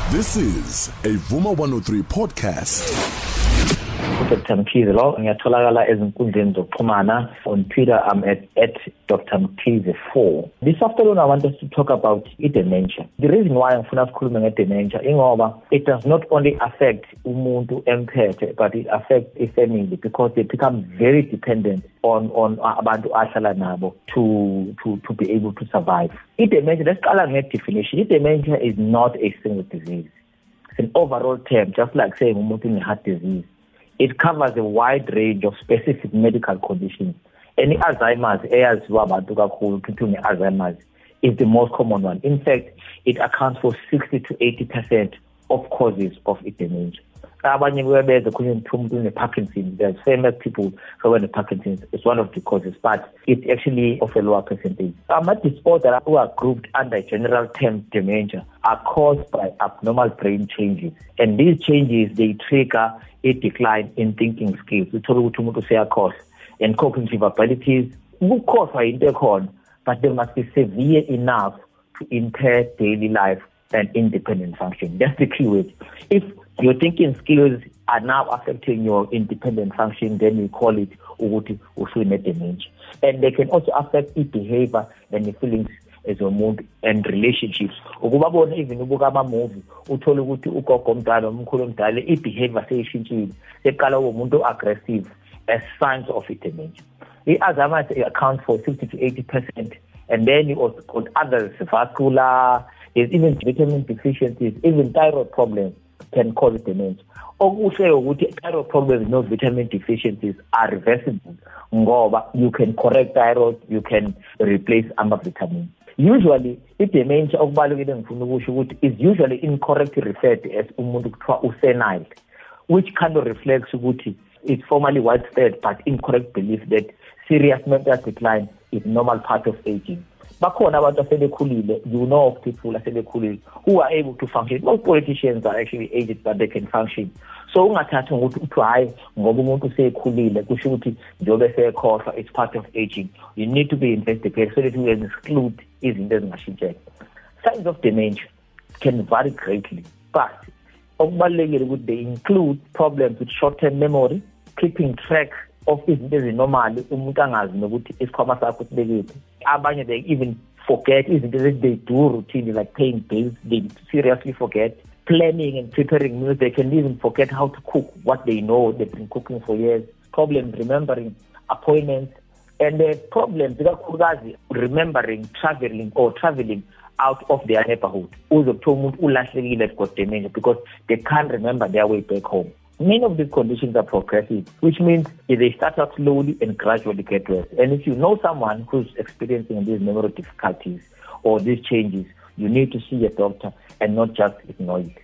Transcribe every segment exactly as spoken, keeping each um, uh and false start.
This is a Vuma one oh three podcast. Doctor Mkhize lo ngiyatholakala ezinkundleni zokuxhumana. On Twitter I'm at, at Doctor Mkhize four. This afternoon I want us to talk about dementia. The reason why I'm funa ukukhuluma ngedementia ingoba it does not only affect umuntu emphethe but it affects a family because they become very dependent on on abantu ahlala nabo to to to be able to survive. Dementia, let's call it definition. Dementia is not a single disease. It's an overall term, just like saying umuntu in heart disease. It covers a wide range of specific medical conditions. Any Alzheimer's, Alzheimer's is the most common one. In fact, it accounts for sixty to eighty percent of causes of dementia. Parkinson's, there's famous people who have Parkinson's. It's one of the causes, but it's actually of a lower percentage. Some disorders who are grouped under general term dementia are caused by abnormal brain changes. And these changes, they trigger a decline in thinking skills. We told you to say a cause and cognitive abilities. Who cause for intercon, but they must be severe enough to impair daily life and independent function. That's the key word. If your thinking skills are now affecting your independent function, then we call it dementia. And they can also affect the behavior and the feelings as a mood and relationships. Even movie, behavior aggressive as signs of dementia. The Alzheimer's accounts for sixty to eighty percent, and then you also got others, vascular, there's even vitamin deficiencies, even thyroid problems can cause dementia. Thyroid problems, no vitamin deficiencies are reversible. You can correct thyroid, you can replace other vitamins. Usually, if dementia is usually incorrectly referred to as senile, which kind of reflects it's formally widespread but incorrect belief that serious mental decline is normal part of aging. You know of people who are able to function. Most politicians are actually aged, but they can function. So it's part of aging. You need to be investigated so that you can exclude signs of dementia can vary greatly, but they include problems with short-term memory, keeping track of izinto normally umuntu angazi nokuthi isikhwama sakho sibekephi. Abanye they even forget izinto that they do routine like paying bills. They seriously forget planning and preparing meals. They can even forget how to cook what they know they've been cooking for years. Problems remembering appointments, and the problems remembering traveling or traveling out of their neighborhood. Because they can't remember their way back home. Many of these conditions are progressive, which means they start out slowly and gradually get worse. And if you know someone who's experiencing these memory difficulties or these changes, you need to see a doctor and not just ignore it.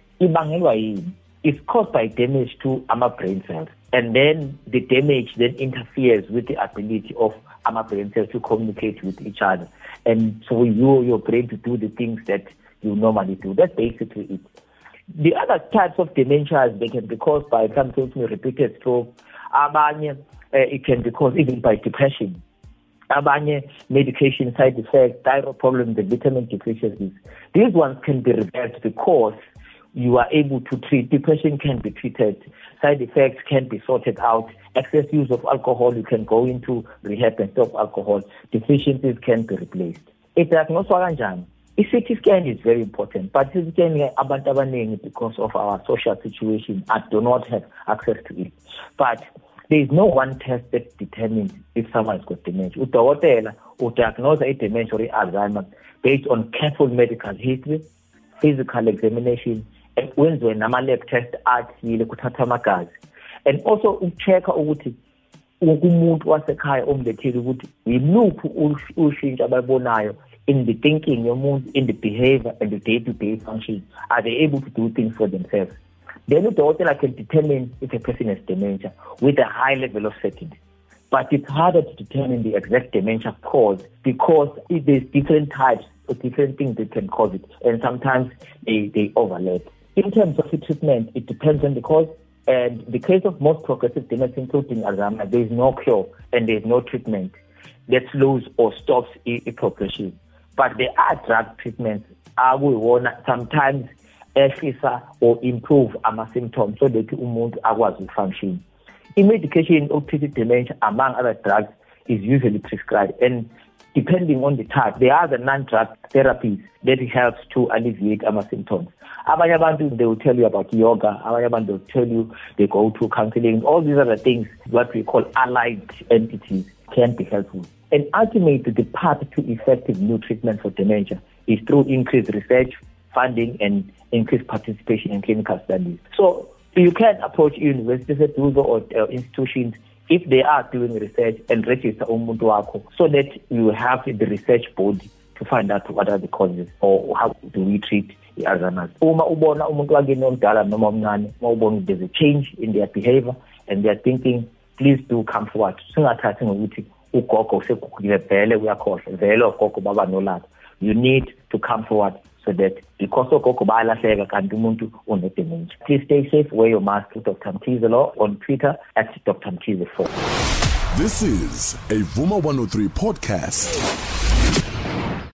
It's caused by damage to our brain cells. And then the damage then interferes with the ability of our brain cells to communicate with each other. And so you your brain to do the things that you normally do. That's basically it. The other types of dementia, they can be caused by sometimes repeated stroke. Abanye, uh, it can be caused even by depression. Abanye, medication side effects, thyroid problems, the vitamin deficiencies. These ones can be reversed because you are able to treat. Depression can be treated. Side effects can be sorted out. Excess use of alcohol, you can go into rehab and stop alcohol. Deficiencies can be replaced. It's diagnosed kanjani. A C T scan is very important, but C T scan because of our social situation, I do not have access to it. But there is no one test that determines if someone has got dementia. Udokotela will diagnose a dementia or Alzheimer's based on careful medical history, physical examination, and when the lab test athile kuthatha amagazi, and also ucheck ukuthi umuntu wasekhaya omlethile ukuthi yiluphi ushintsho ababonayo in the thinking, in the behavior, and the day-to-day function. Are they able to do things for themselves? Then the doctor can determine if a person has dementia with a high level of certainty. But it's harder to determine the exact dementia cause because there's different types or different things that can cause it, and sometimes they, they overlap. In terms of the treatment, it depends on the cause. And the case of most progressive dementia, including Alzheimer's, there is no cure and there is no treatment that slows or stops a, a progression. But there are drug treatments. I will warn sometimes ehlisa or improve ama-symptoms so that umuntu akwazi ukufunction. I-medication of treated dementia, among other drugs, is usually prescribed, and depending on the type, there are the non-drug therapies that helps to alleviate ama-symptoms. Abanye abantu, they will tell you about yoga. Abanye abantu, they will tell you they go to counseling. All these other things, what we call allied entities, can be helpful. And ultimately, the path to effective new treatment for dementia is through increased research, funding, and increased participation in clinical studies. So you can approach universities or uh, institutions if they are doing research and register umuntu wakho, so that you have the research body to find out what are the causes or how do we treat the Alzheimer's. Uma ubona umuntu wakini omdala noma omncane, uma ubona there's a change in their behavior and their thinking, please do come forward. Singathathi ngokuthi ugogo sekugile vele uyakhohlwa vele ugogo baba nolapha. You need to come forward so that because ugogo bayalahleka kanti umuntu unedementia. Please stay safe, wear your mask. Doctor Mthize Law on Twitter at Doctor Mthize four. This is a Vuma one oh three podcast.